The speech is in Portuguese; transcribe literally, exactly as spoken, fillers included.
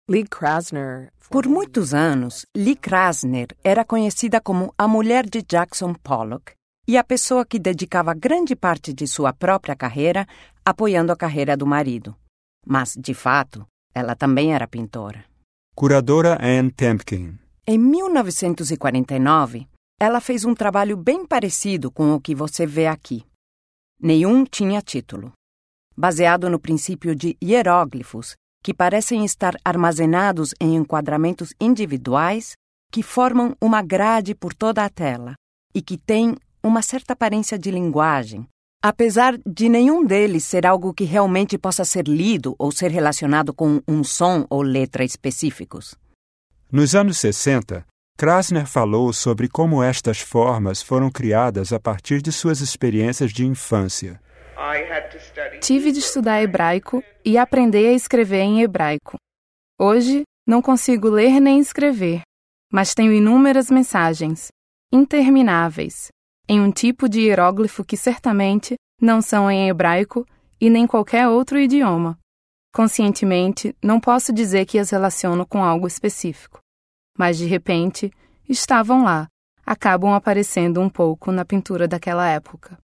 Lee Krasner. Por muitos anos, Lee Krasner era conhecida como a mulher de Jackson Pollock e a pessoa que dedicava grande parte de sua própria carreira apoiando a carreira do marido. Mas, de fato, ela também era pintora. Curadora Anne Temkin. Em mil novecentos e quarenta e nove, ela fez um trabalho bem parecido com o que você vê aqui. Nenhum tinha título. Baseado no princípio de hieróglifos, que parecem estar armazenados em enquadramentos individuais que formam uma grade por toda a tela e que têm uma certa aparência de linguagem, apesar de nenhum deles ser algo que realmente possa ser lido ou ser relacionado com um som ou letra específicos. Nos anos sessenta, Krasner falou sobre como estas formas foram criadas a partir de suas experiências de infância. Tive de estudar hebraico e aprender a escrever em hebraico. Hoje, não consigo ler nem escrever, mas tenho inúmeras mensagens, intermináveis, em um tipo de hieróglifo que certamente não são em hebraico e nem qualquer outro idioma. Conscientemente, não posso dizer que as relaciono com algo específico, mas de repente, estavam lá, acabam aparecendo um pouco na pintura daquela época.